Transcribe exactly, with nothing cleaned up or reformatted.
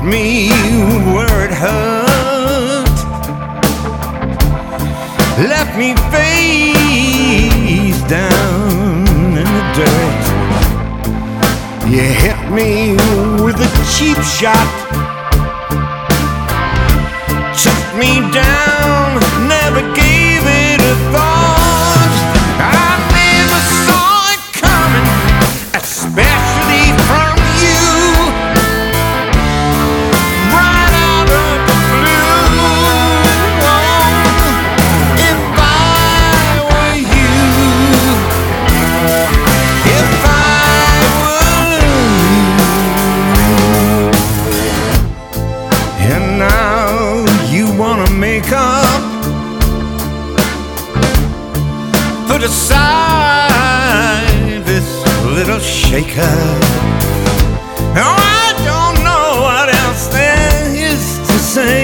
me where it hurt, left me face down in the dirt. You hit me with a cheap shot, took me down, never gave it a thought. I never saw it coming, especially from you, right out of the blue. Oh, if I were you, if I were you, and now you wanna make up, put aside this little shaker. Oh, I don't know what else there is to say.